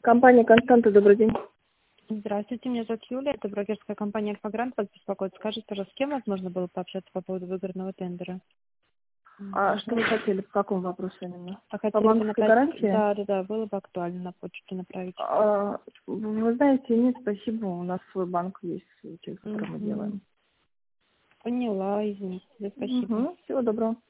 Компания «Константа», добрый день. Здравствуйте, меня зовут Юлия, это брокерская компания «Альфа-Грант», вас беспокоит. Скажите, пожалуйста, с кем возможно было пообщаться по поводу выигранного тендера? А что вы хотели, по какому вопросу именно? А По хотели бы банковской направить? гарантии? Да, было бы актуально на почту направить. Вы знаете, нет, спасибо, у нас свой банк есть, через который мы делаем. Поняла, извините, спасибо. Всего доброго.